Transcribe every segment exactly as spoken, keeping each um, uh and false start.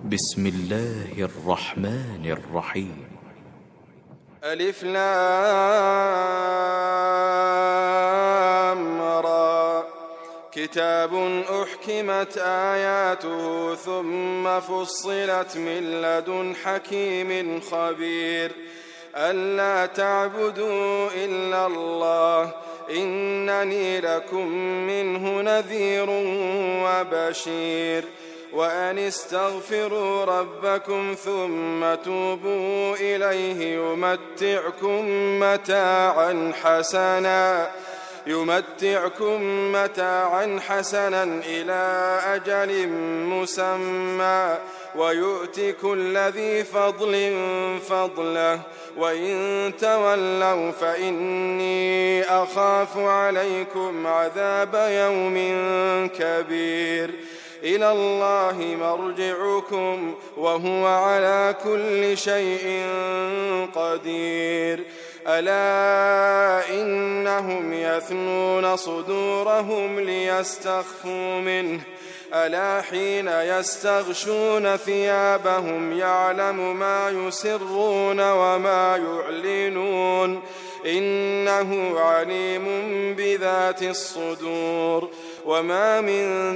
بسم الله الرحمن الرحيم. ألف لام را كتاب أحكمت آياته ثم فصلت من لدن حكيم خبير ألا تعبدوا إلا الله إنني لكم منه نذير وبشير وأن استغفروا ربكم ثم توبوا إليه يمتعكم متاعا حسنا يمتعكم متاعا حسنا إلى أجل مسمى ويؤتي كل ذي فضل فضله وإن تولوا فإني أخاف عليكم عذاب يوم كبير إلى الله مرجعكم وهو على كل شيء قدير ألا إنهم يثنون صدورهم ليستخفوا منه ألا حين يستغشون ثيابهم يعلم ما يسرون وما يعلنون إنه عليم بذات الصدور وما من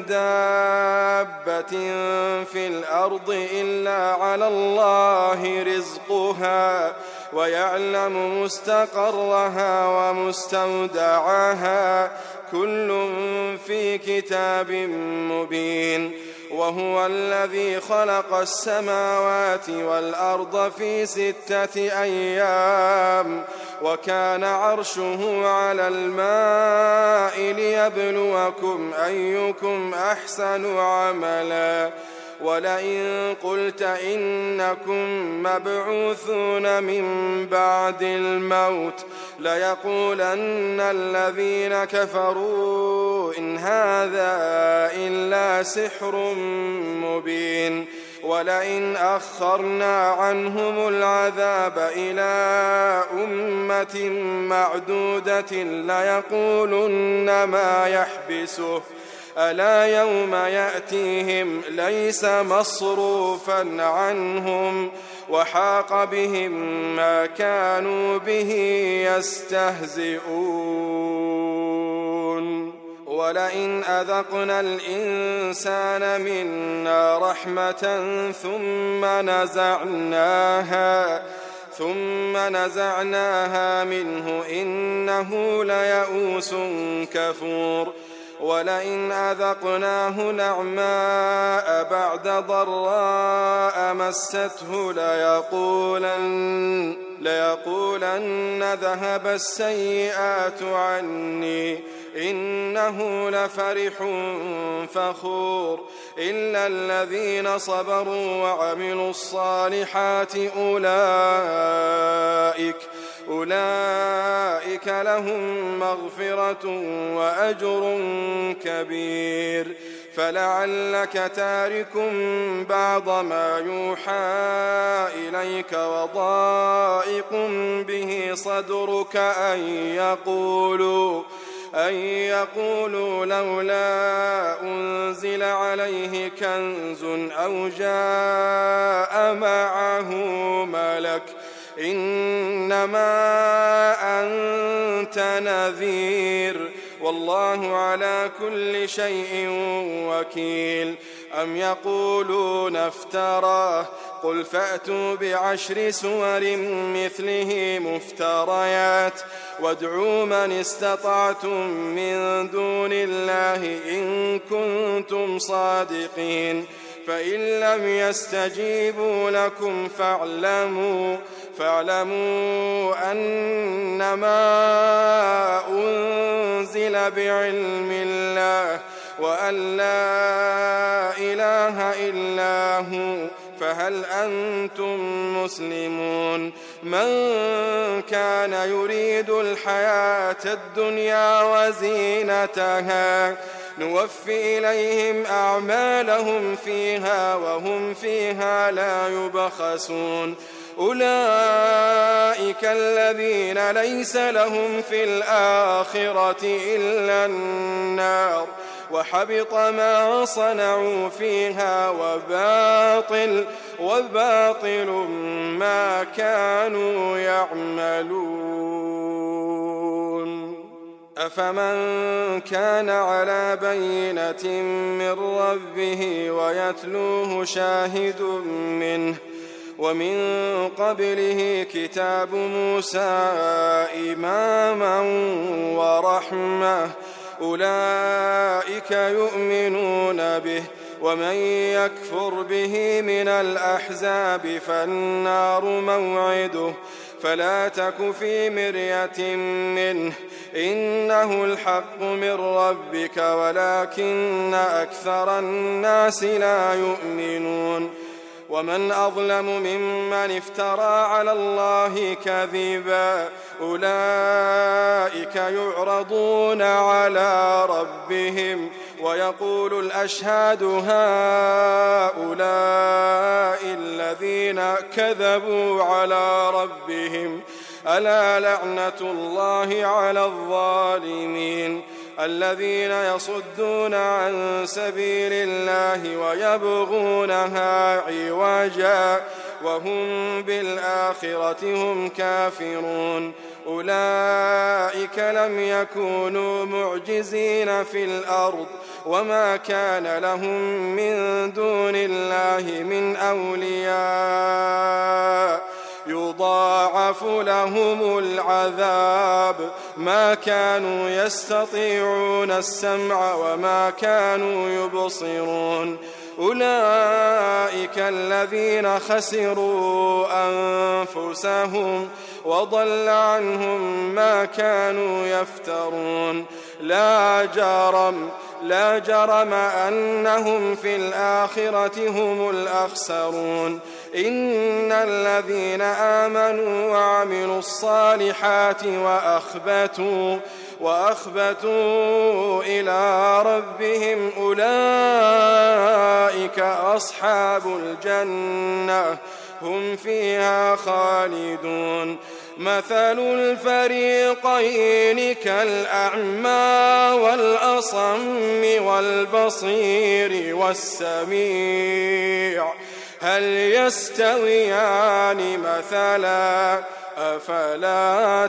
دابة في الأرض إلا على الله رزقها ويعلم مستقرها ومستودعها كل في كتاب مبين وهو الذي خلق السماوات والأرض في ستة أيام وكان عرشه على الماء ليبلوكم أيكم أحسن عملا ولئن قلت إنكم مبعوثون من بعد الموت ليقولن الذين كفروا إن هذا إلا سحر مبين ولئن أخرنا عنهم العذاب إلى أمة معدودة ليقولن ما يحبسه ألا يوم يأتيهم ليس مصروفا عنهم وحاق بهم ما كانوا به يستهزئون ولئن أذقنا الإنسان منا رحمة ثم نزعناها ثم نزعناها منه إنه ليئوس كفور ولئن أذقناه نعماء بعد ضراء مسته ليقولن, ليقولن ذهب السيئات عني إنه لفرح فخور إلا الذين صبروا وعملوا الصالحات أولئك أولئك لهم مغفرة وأجر كبير فلعلك تارك بعض ما يوحى إليك وضائق به صدرك أن يقولوا أن يقولوا لولا أنزل عليه كنز أو جاء معه ملك إنما أنت نذير والله على كل شيء وكيل أم يقولون افتراه قل فأتوا بعشر سور مثله مفتريات وادعوا من استطعتم من دون الله إن كنتم صادقين فإن لم يستجيبوا لكم فاعلموا فاعلموا أنما أنزل بعلم الله وأن لا إله إلا هو فهل أنتم مسلمون من كان يريد الحياة الدنيا وزينتها نوفي إليهم أعمالهم فيها وهم فيها لا يبخسون أولئك الذين ليس لهم في الآخرة إلا النار وحبط ما صنعوا فيها وباطل وباطل ما كانوا يعملون. أفمن كان على بينة من ربه ويتلوه شاهد منه ومن قبله كتاب موسى إماما ورحمة أولئك يؤمنون به ومن يكفر به من الأحزاب فالنار موعده فلا تك في مرية منه إنه الحق من ربك ولكن أكثر الناس لا يؤمنون. ومن أظلم ممن افترى على الله كذبا أولئك يعرضون على ربهم ويقول الأشهاد هؤلاء الذين كذبوا على ربهم ألا لعنة الله على الظالمين الذين يصدون عن سبيل الله ويبغونها عوجا وهم بالآخرة هم كافرون أولئك لم يكونوا معجزين في الأرض وما كان لهم من دون الله من أولياء يضاعف لهم العذاب ما كانوا يستطيعون السمع وما كانوا يبصرون أولئك الذين خسروا أنفسهم وضل عنهم ما كانوا يفترون لا جرم لا جرم أنهم في الآخرة هم الأخسرون إن الذين آمنوا وعملوا الصالحات وأخبتوا وأخبتوا إلى ربهم أولئك أصحاب الجنة هم فيها خالدون مثل الفريقين كالأعمى والأصم والبصير والسميع هل يستويان مثلا أفلا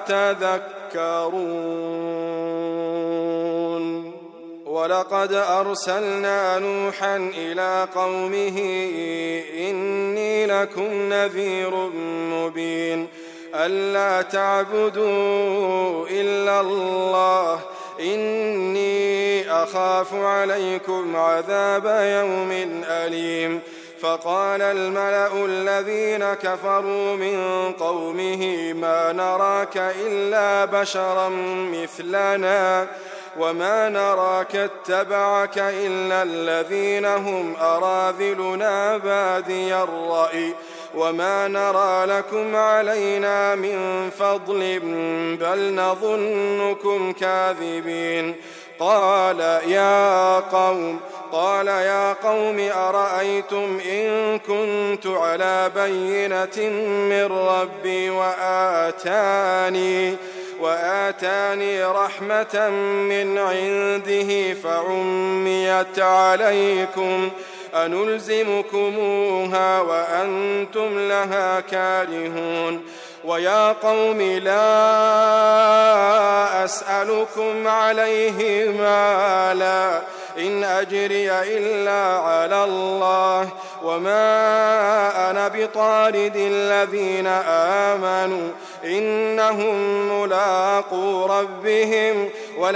تذكرون ولقد أرسلنا نوحا إلى قومه إني لكم نذير مبين ألا تعبدوا إلا الله إني أخاف عليكم عذاب يوم أليم فقال الملأ الذين كفروا من قومه ما نراك إلا بشرا مثلنا وما نراك اتبعك إلا الذين هم أراذلنا بادي الرأي وما نرى لكم علينا من فضل بل نظنكم كاذبين قال يا قوم قال يا قوم أرأيتم إن كنت على بينة من ربي وآتاني وآتاني رحمة من عنده فعميت عليكم أنلزمكموها وأنتم لها كارهون ويا قوم لا أسألكم عليه مالا إن أجري إلا على الله وما أنا بطارد الذين آمنوا إنهم ملاقو ربهم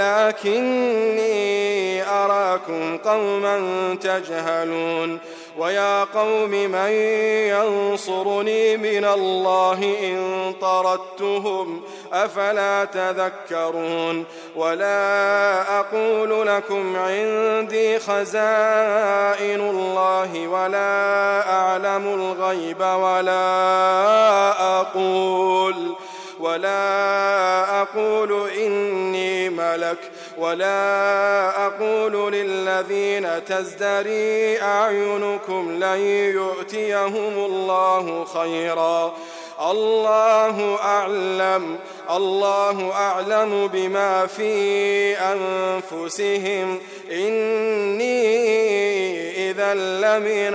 ولكني أراكم قوما تجهلون ويا قوم من ينصرني من الله إن طردتهم أفلا تذكرون ولا أقول لكم عندي خزائن الله ولا أعلم الغيب ولا أقول ولا أقول إني ملك ولا أقول للذين تزدري أعينكم لن يؤتيهم الله خيرا الله أعلم الله أعلم بما في أنفسهم إني إذا لمن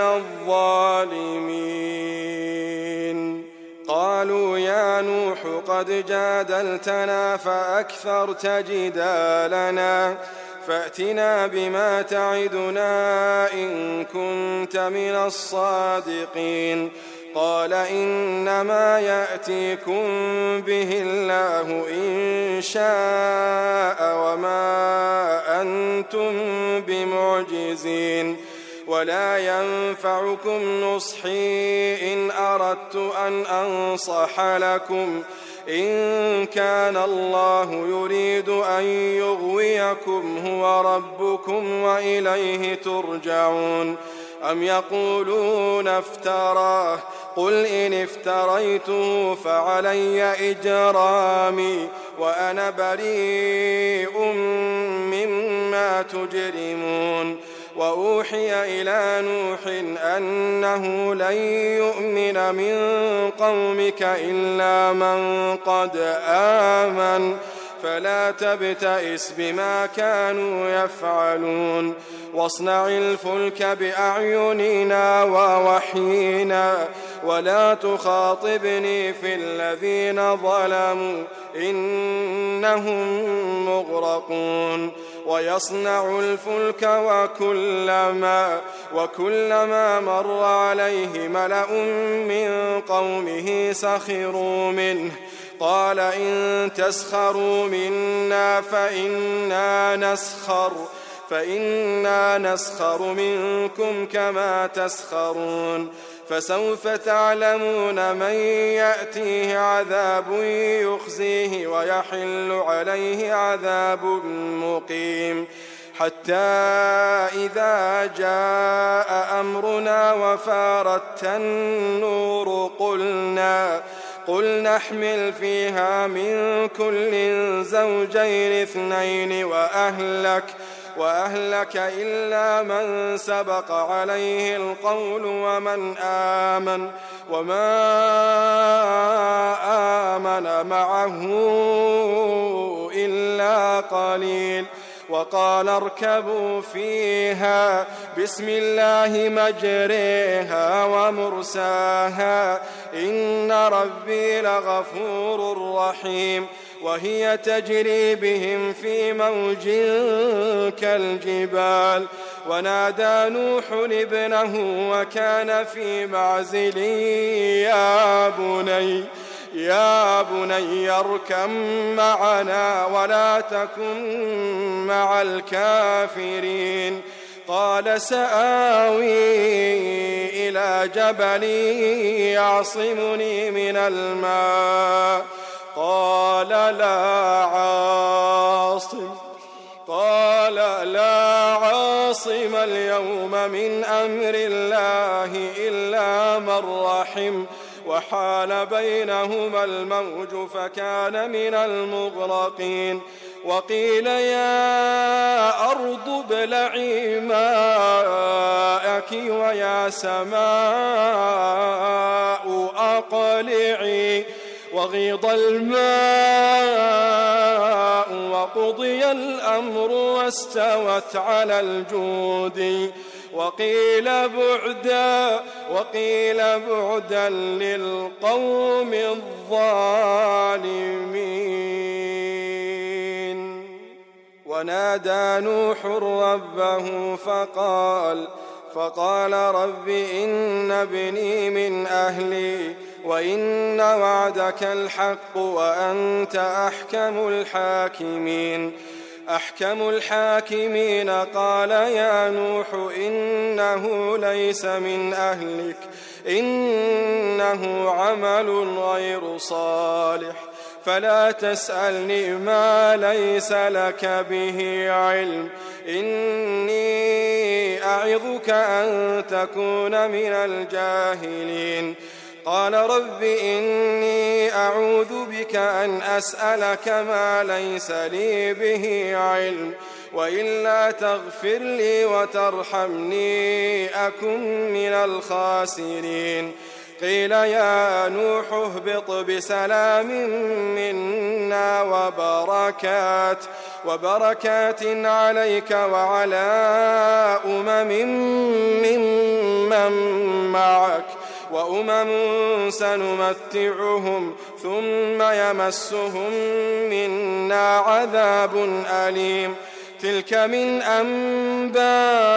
الظالمين. قالوا يا نوح قد جادلتنا فأكثرت جدالنا فأتنا بما تعدنا إن كنت من الصادقين. قال إنما يأتيكم به الله إن شاء وما أنتم بمعجزين ولا ينفعكم نصحي إن أردت أن أنصح لكم إن كان الله يريد أن يغويكم هو ربكم وإليه ترجعون. أم يقولون افتراه قل إن افتريته فعلي إجرامي وأنا بريء مما تجرمون. وأوحي إلى نوح أنه لن يؤمن من قومك إلا من قد آمن فلا تبتئس بما كانوا يفعلون واصنع الفلك بأعيننا ووحينا ولا تخاطبني في الذين ظلموا إنهم مغرقون. ويصنع الفلك وكلما, وكلما مر عليه ملأ من قومه سخروا منه قال إن تسخروا منا فإنا نسخر فإنا نسخر منكم كما تسخرون. فسوف تعلمون من يأتيه عذاب يخزيه ويحل عليه عذاب مقيم. حتى إذا جاء أمرنا وفارت النور قلنا قل نحمل فيها من كل زوجين اثنين وأهلك وأهلك إلا من سبق عليه القول ومن آمن وما آمن معه إلا قليل. وقال اركبوا فيها بسم الله مجريها ومرساها إن ربي لغفور رحيم. وهي تجري بهم في موج كالجبال. ونادى نوح ابنه وكان في معزل يا بني يا بني اركب معنا ولا تكن مع الكافرين. قال سآوي إلى جبل يعصمني من الماء قال لا عاصم قال لا عاصم اليوم من أمر الله إلا من رحم وحال بينهما الموج فكان من المغرقين. وقيل يا أرض ابلعي ماءك ويا سماء أقلعي وغيض الماء وقضي الأمر واستوت على الجود وقيل بعدا وقيل بعدا للقوم الظالمين. ونادى نوح ربه فقال فقال رب إن ابني من أهلي وإن وعدك الحق وأنت أحكم الحاكمين. أحكم الحاكمين قال يا نوح إنه ليس من أهلك إنه عمل غير صالح فلا تسألني ما ليس لك به علم إني أعظك أن تكون من الجاهلين. قال رب إني أعوذ بك أن أسألك ما ليس لي به علم وإلا تغفر لي وترحمني أكن من الخاسرين. قيل يا نوح اهبط بسلام منا وبركات وبركات عليك وعلى أمم ممن معك وأمم سنمتعهم ثم يمسهم منا عذاب أليم تلك من أنباء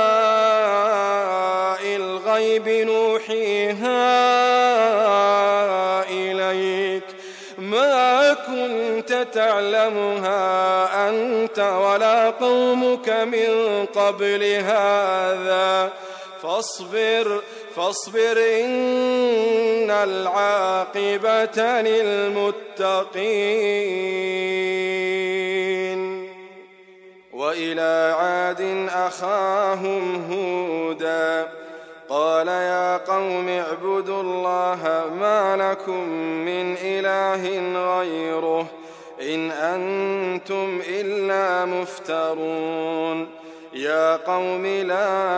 الغيب نوحيها إليك ما كنت تعلمها أنت ولا قومك من قبل هذا فاصبر فاصبر إن العاقبة للمتقين. وإلى عاد أخاهم هودا قال يا قوم اعبدوا الله ما لكم من إله غيره إن أنتم إلا مفترون. يا قوم لا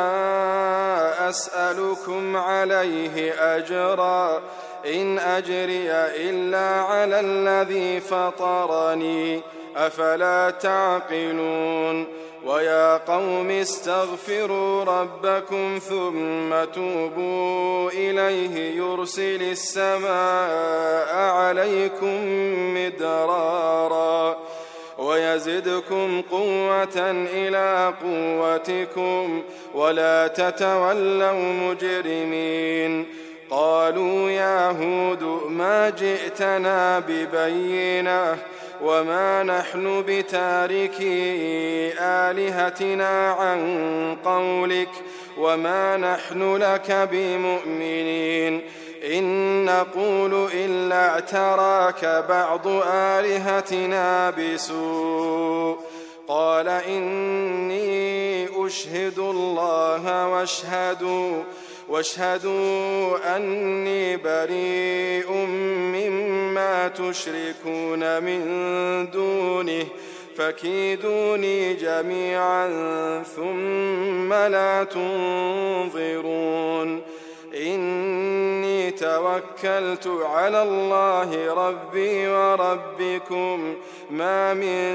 أسألكم عليه أجرا إن أجري إلا على الذي فطرني أفلا تعقلون. ويا قوم استغفروا ربكم ثم توبوا إليه يرسل السماء عليكم مدرارا ويزدكم قوة إلى قوتكم ولا تتولوا مجرمين. قالوا يا هود ما جئتنا ببينة وما نحن بتاركي آلهتنا عن قولك وما نحن لك بمؤمنين إن نقول إلا اعتراك بعض آلهتنا بسوء. قال إني أشهد الله واشهدوا واشهدوا أني بريء مما تشركون من دونه فكيدوني جميعا ثم لا تنظرون. إني توكلت على الله ربي وربكم ما من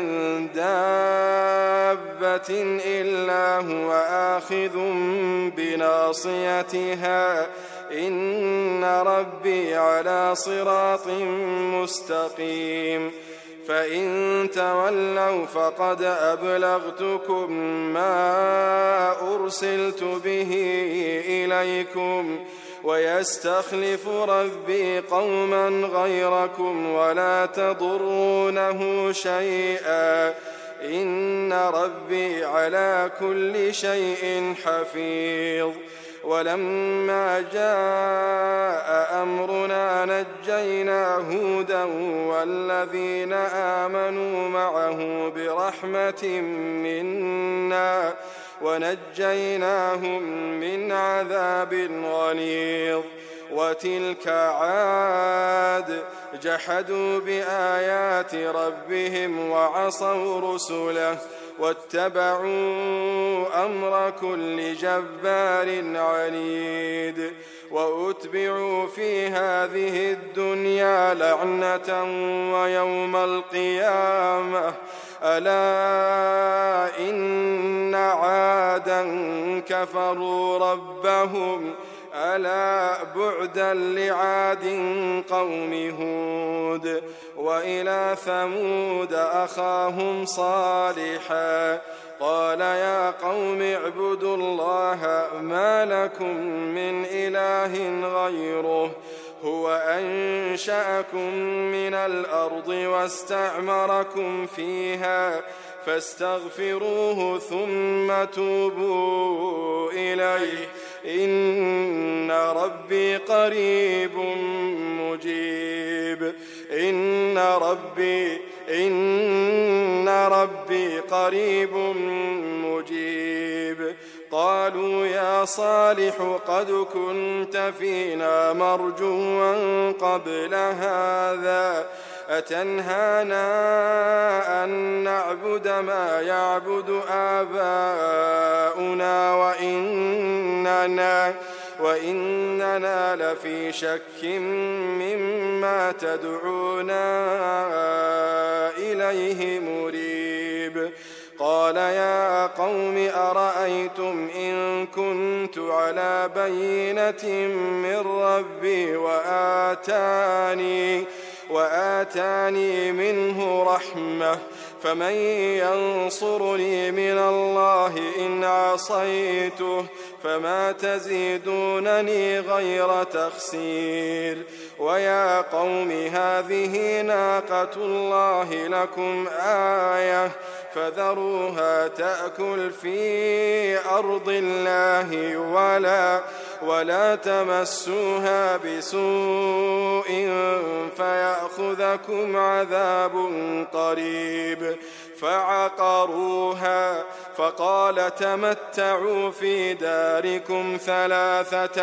دابة إلا هو آخذ بناصيتها إن ربي على صراط مستقيم. فإن تولوا فقد أبلغتكم ما أرسلت به إليكم ويستخلف ربي قوما غيركم ولا تضرونه شيئا إن ربي على كل شيء حفيظ. ولما جاء أمرنا نجينا هودا والذين آمنوا معه برحمة منا ونجيناهم من عذاب غليظ. وتلك عاد جحدوا بآيات ربهم وعصوا رسله واتبعوا أمر كل جبار عنيد. وأتبعوا في هذه الدنيا لعنة ويوم القيامة ألا إن عادا كفروا ربهم ألا بعدا لعاد قوم هود. وإلى ثمود أخاهم صالحا قال يا قوم اعبدوا الله ما لكم من إله غيره هو أنشأكم من الأرض واستعمركم فيها فاستغفروه ثم توبوا إليه إن ربي قريب مجيب. إن ربي إن ربي قريب مجيب. قالوا يا صالح قد كنت فينا مرجوا قبل هذا أتنهانا أن نعبد ما يعبد آباؤنا وإننا وإننا لفي شك مما تدعونا إليه مريب. قال يا قوم أرأيتم إن كنت على بينة من ربي وآتاني, وآتاني منه رحمة فمن ينصرني من الله إن عصيته فما تزيدونني غير تخسير. ويا قوم هذه ناقة الله لكم آية فذروها تأكل في أرض الله ولا, ولا تمسوها بسوء فيأخذكم عذاب قريب. فعقروها فقال تمتعوا في داركم ثلاثة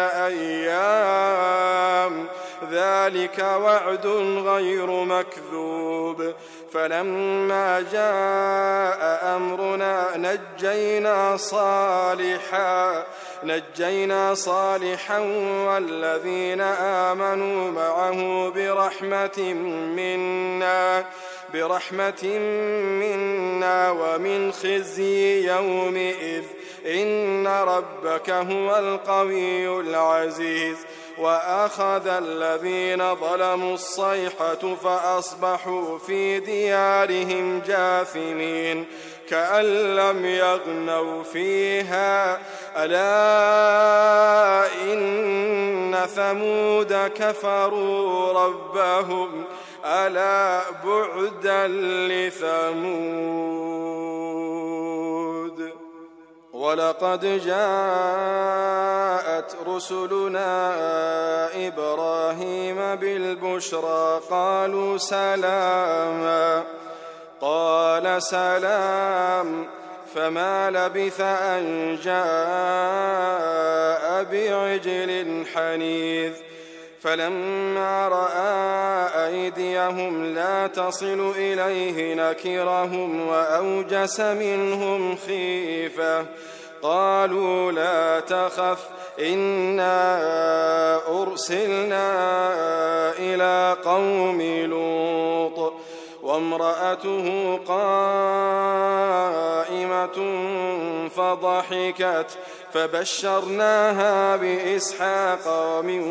أيام ذلك وعد غير مكذوب. فلما جاء أمرنا نجينا صالحا نجينا صالحا والذين آمنوا معه برحمة منا برحمة منا ومن خزي يومئذ إن ربك هو القوي العزيز. وأخذ الذين ظلموا الصيحة فأصبحوا في ديارهم جاثمين كأن لم يغنوا فيها ألا إن ثمود كفروا ربهم ألا بعدا لثمود. ولقد جاءت رسلنا إبراهيم بالبشرى قالوا سلاما قال سلام فما لبث أن جاء بعجل حنيذ. فلما رأى أيديهم لا تصل إليه نكرهم وأوجس منهم خيفة قالوا لا تخف إنا أرسلنا إلى قوم لوط وامرأته قائمة فضحكت فبشرناها بإسحاق ومن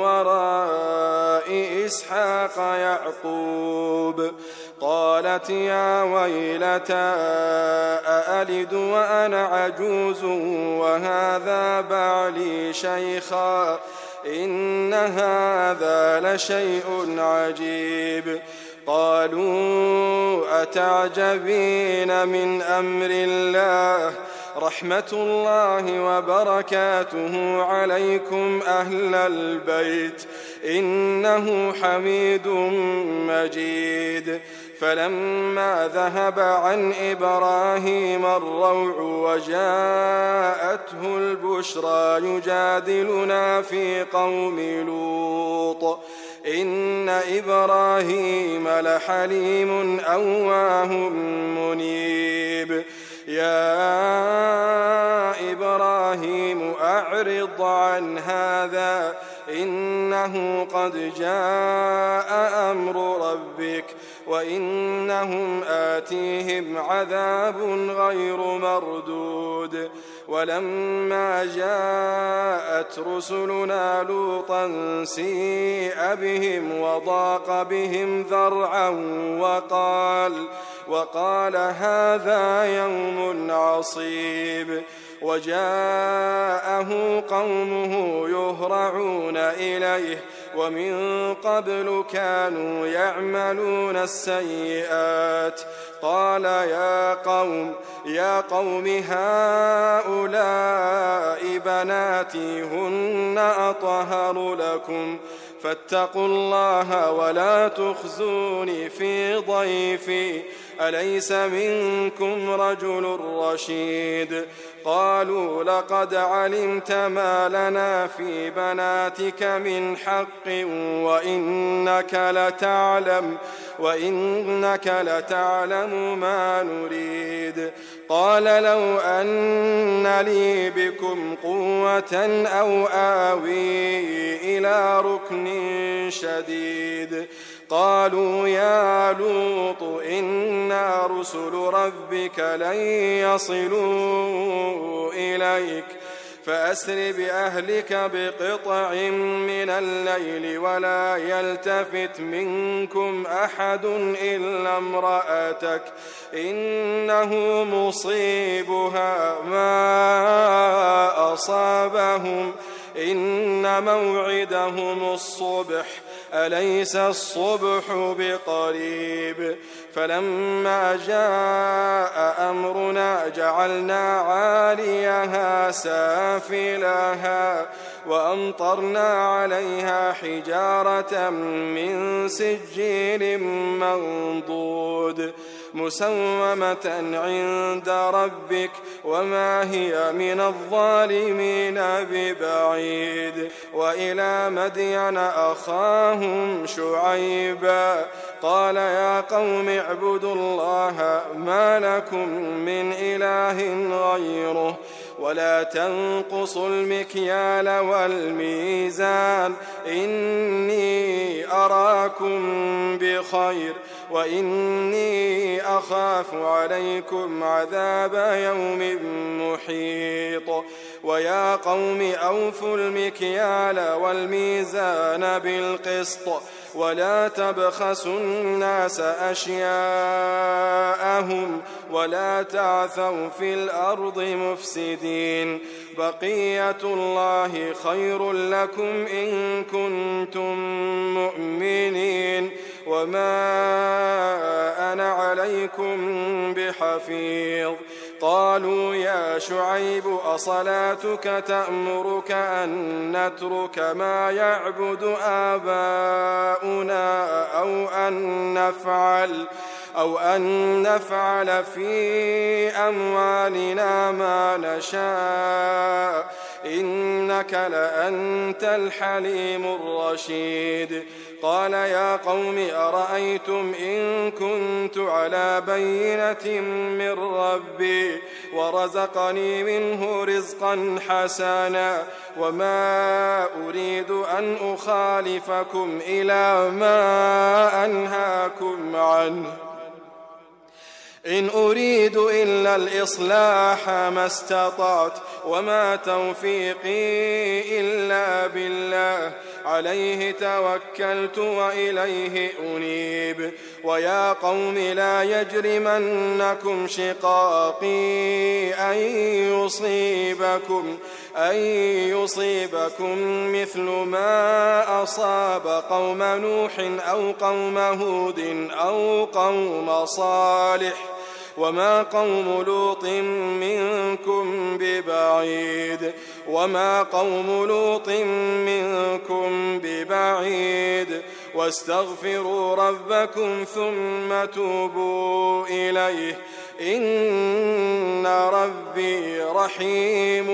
وراء إسحاق يعقوب. قالت يا ويلتى أألد وأنا عجوز وهذا بعلي شيخا إن هذا لشيء عجيب. قالوا أتعجبين من أمر الله رحمة الله وبركاته عليكم أهل البيت إنه حميد مجيد. فلما ذهب عن إبراهيم الروع وجاءته البشرى يجادلنا في قوم لوط إن إبراهيم لحليم أواه منيب. يا إبراهيم أعرض عن هذا إنه قد جاء أمر ربك وإنهم آتيهم عذاب غير مردود. ولما جاءت رسلنا لوطا سيء بهم وضاق بهم ذرعا وقال, وقال هذا يوم عصيب. وجاءه قومه يهرعون إليه ومن قبل كانوا يعملون السيئات. قال يا قوم يا قوم هؤلاء بناتي هن أطهر لكم فاتقوا الله ولا تخزوني في ضيفي أليس منكم رجل رشيد. قالوا لقد علمت ما لنا في بناتك من حق وإنك لتعلم وإنك لتعلم ما نريد. قال لو أن لي بكم قوة أو آوي إلى ركن شديد. قالوا يا لوط إنا رسل ربك لن يصلوا إليك فأسر بأهلك بقطع من الليل ولا يلتفت منكم أحد إلا امرأتك إنه مصيبها ما أصابهم إن موعدهم الصبح أليس الصبح بقريب. فلما جاء أمرنا جعلنا عاليها سافلها وأمطرنا عليها حجارة من سجيل منضود مسومة عند ربك وما هي من الظالمين ببعيد. وإلى مدين أخاهم شعيبا قال يا قوم اعبدوا الله ما لكم من إله غيره ولا تنقصوا المكيال والميزان إني أراكم بخير وإني أخاف عليكم عذاب يوم محيط. ويا قوم أوفوا المكيال والميزان بالقسط ولا تبخسوا الناس أشياءهم ولا تعثوا في الأرض مفسدين. بقية الله خير لكم إن كنتم مؤمنين وما أنا عليكم بحفيظ. قالوا يا شعيب أصلاتك تأمرك أن نترك ما يعبد آباؤنا أو أن نفعل أو أن نفعل في أموالنا ما نشاء إنك لأنت الحليم الرشيد. قال يا قوم أرأيتم إن كنت على بينة من ربي ورزقني منه رزقا حسنا وما أريد أن أخالفكم إلى ما أنهاكم عنه إن أريد إلا الإصلاح ما استطعت وما توفيقي إلا بالله عليه توكلت وإليه أنيب. ويا قوم لا يجرمنكم شقاقي أن يصيبكم أن يصيبكم مثل ما أصاب قوم نوح أو قوم هود أو قوم صالح وما قوم لوط منكم ببعيد وما قوم لوط منكم ببعيد واستغفروا ربكم ثم توبوا إليه إن ربي رحيم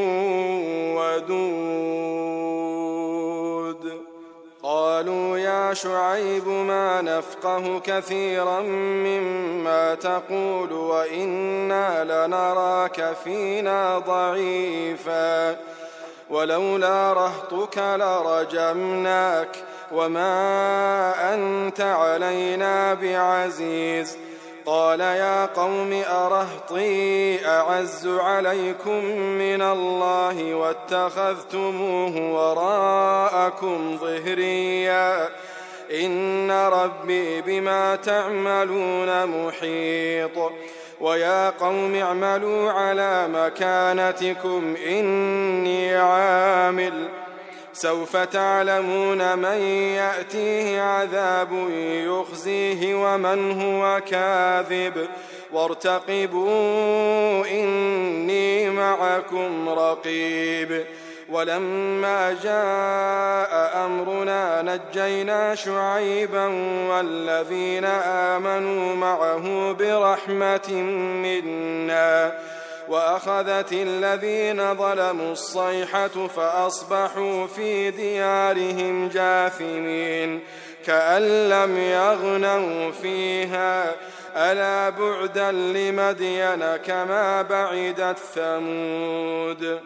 ودود. قالوا يا شعيب ما نفقه كثيرا مما تقول وإنا لنراك فينا ضعيفا ولولا رهطك لرجمناك وما أنت علينا بعزيز. قال يا قوم أرهطي أعز عليكم من الله واتخذتموه وراءكم ظهريا إن ربي بما تعملون محيط. ويا قوم اعملوا على مكانتكم إني عامل سوف تعلمون من يأتيه عذاب يخزيه ومن هو كاذب وارتقبوا إني معكم رقيب. ولما جاء أمرنا نجينا شعيبا والذين آمنوا معه برحمة منا وأخذت الذين ظلموا الصيحة فأصبحوا في ديارهم جاثمين. كأن لم يغنوا فيها ألا بعدا لمدين كما بعدت ثمود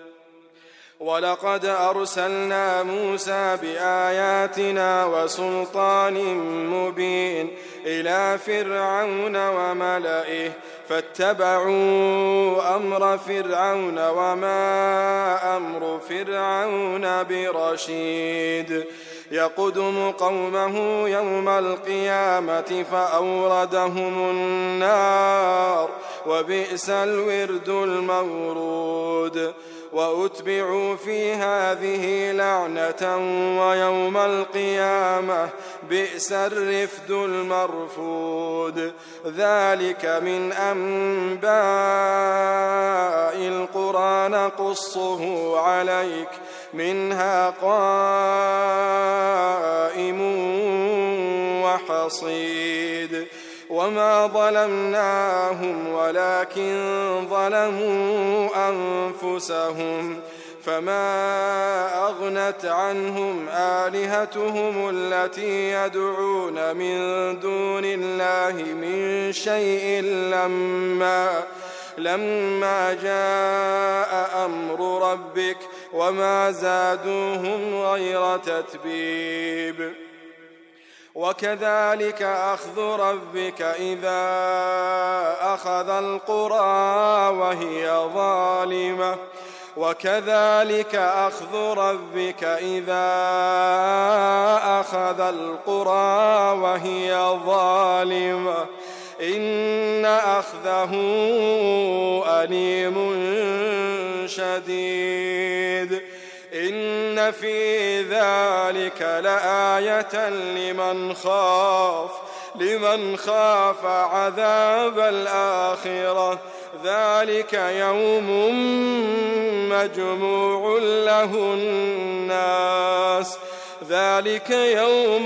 ولقد أرسلنا موسى بآياتنا وسلطان مبين إلى فرعون وملئه فاتبعوا أمر فرعون وما أمر فرعون برشيد يقدم قومه يوم القيامة فأوردهم النار وبئس الورد المورود وأتبعوا في هذه لعنة ويوم القيامة بئس الرفد المرفود ذلك من أنباء القرى نقصه عليك منها قائم وحصيد وما ظلمناهم ولكن ظلموا أنفسهم فما أغنت عنهم آلهتهم التي يدعون من دون الله من شيء لما لما جاء أمر ربك وما زادوهم غير تتبيب وكذلك أخذ ربك إذا أخذ القرى وهي ظالمة وكذلك أخذ ربك إذا أخذ القرى وهي ظالمة إن أخذه أليم شديد إن في ذلك لآية لمن خاف لمن خاف عذاب الآخرة ذلك يوم مجموع له الناس ذلك يوم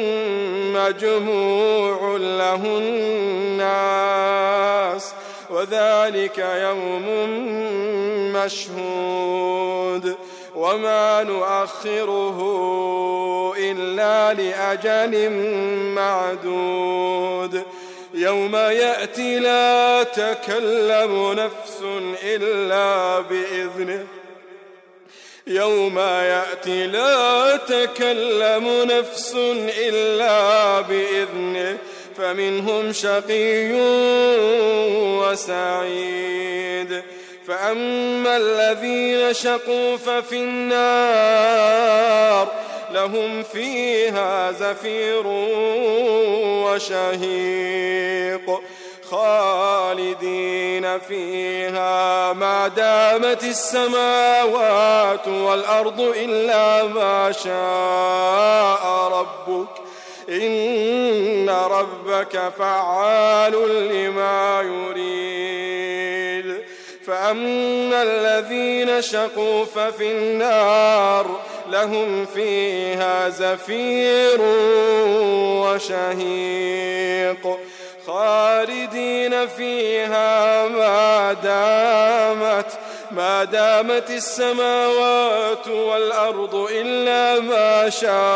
مجموع له الناس وذلك يوم مشهود وما نؤخره إلا لأجل معدود يوم يأتي لا تكلم نفس إلا بإذنه يوم يأتي لا تكلم نفس إلا بإذنه فمنهم شقي وسعيد فأما الذين شقوا ففي النار لهم فيها زفير وشهيق خالدين فيها ما دامت السماوات والأرض إلا ما شاء ربك إن ربك فعال لما يريد فأما الذين شقوا ففي النار لهم فيها زفير وشهيق خالدين فيها ما دامت ما دامت السماوات والأرض إلا ما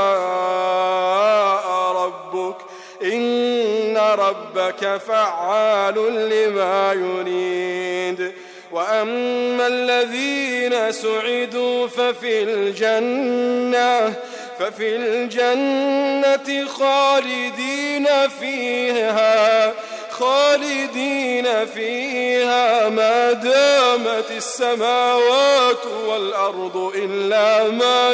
شاء ربك إن ربك فعال لما يريد وأما الذين سعدوا ففي الجنة ففي الجنة خالدين فيها خالدين فيها ما دامت السماوات والأرض إلا ما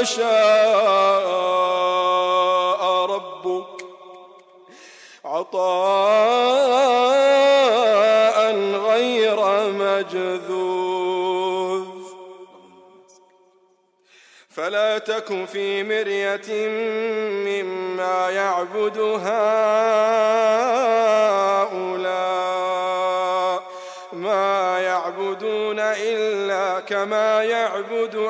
شاء ربك عطاء غير مجذوذ فلا تك في مرية مما يعبد هؤلاء ما يعبدون إلا كما يعبد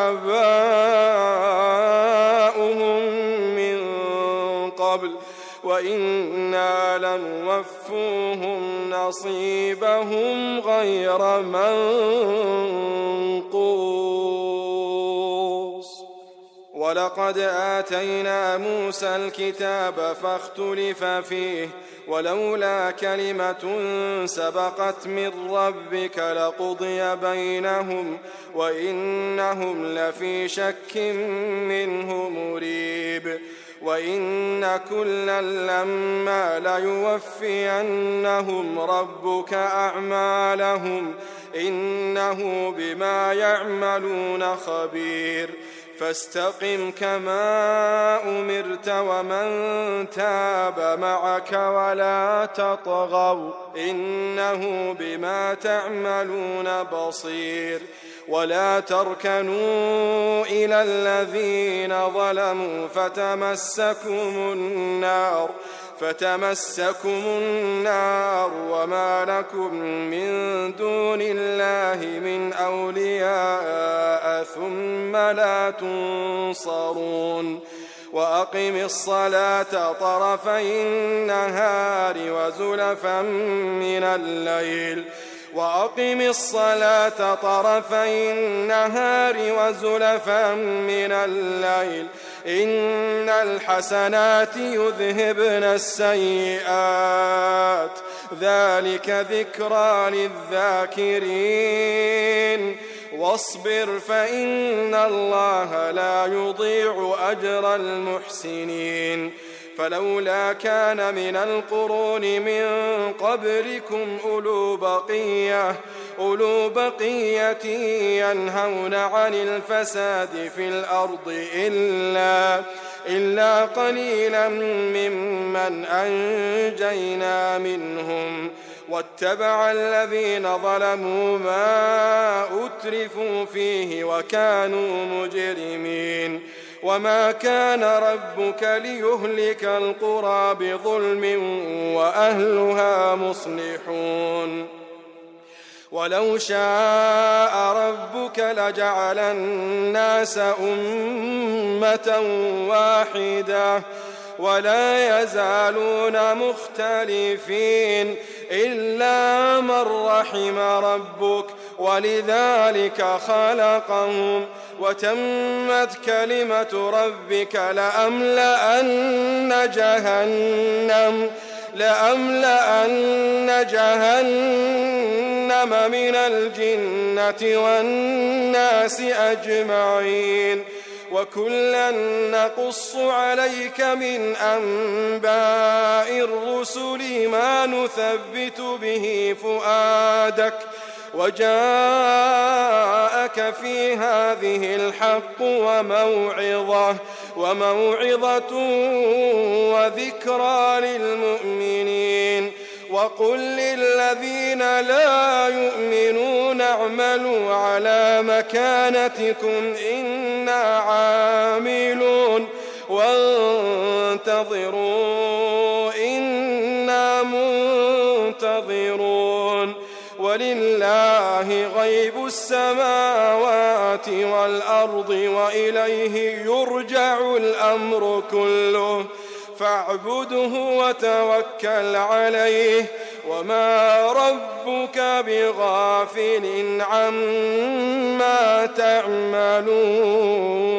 آباؤهم من قبل وإنا لنوفوهم نصيبهم غير منقوص ولقد آتينا موسى الكتاب فاختلف فيه ولولا كلمة سبقت من ربك لقضي بينهم وإنهم لفي شك منه مريب وإن كلا لما ليوفينهم ربك أعمالهم إنه بما يعملون خبير فاستقم كما أمرت ومن تاب معك ولا تطغوا إنه بما تعملون بصير ولا تركنوا إلى الذين ظلموا فتمسكم النار فتمسكم النار وما لكم من دون الله من أولياء ثم لا تنصرون وأقم الصلاة طرفي النهار وزلفا من الليل وأقم الصلاة طرفي النهار وزلفا من الليل إن الحسنات يذهبن السيئات ذلك ذكرى للذاكرين واصبر فإن الله لا يضيع أجر المحسنين فلولا كان من القرون من قبلكم أولو بقية أولو بقية ينهون عن الفساد في الأرض إلا إلا قليلا ممن أنجينا منهم واتبع الذين ظلموا ما أترفوا فيه وكانوا مجرمين وما كان ربك ليهلك القرى بظلم وأهلها مصلحون ولو شاء ربك لجعل الناس أمة واحدة ولا يزالون مختلفين إلا من رحم ربك ولذلك خلقهم وتمت كلمة ربك لأملأن جهنم لأملأن جهنم من الجنة والناس أجمعين وكلا نقص عليك من أنباء الرسل ما نثبت به فؤادك وجاءك في هذه الحق وموعظة وموعظة وذكرى للمؤمنين وقل للذين لا يؤمنون اعملوا على مكانتكم إنا عاملون وانتظروا إنا منتظرون ولله غيب السماوات والأرض وإليه يرجع الأمر كله فاعبده وتوكل عليه وما ربك بغافل عما تعملون.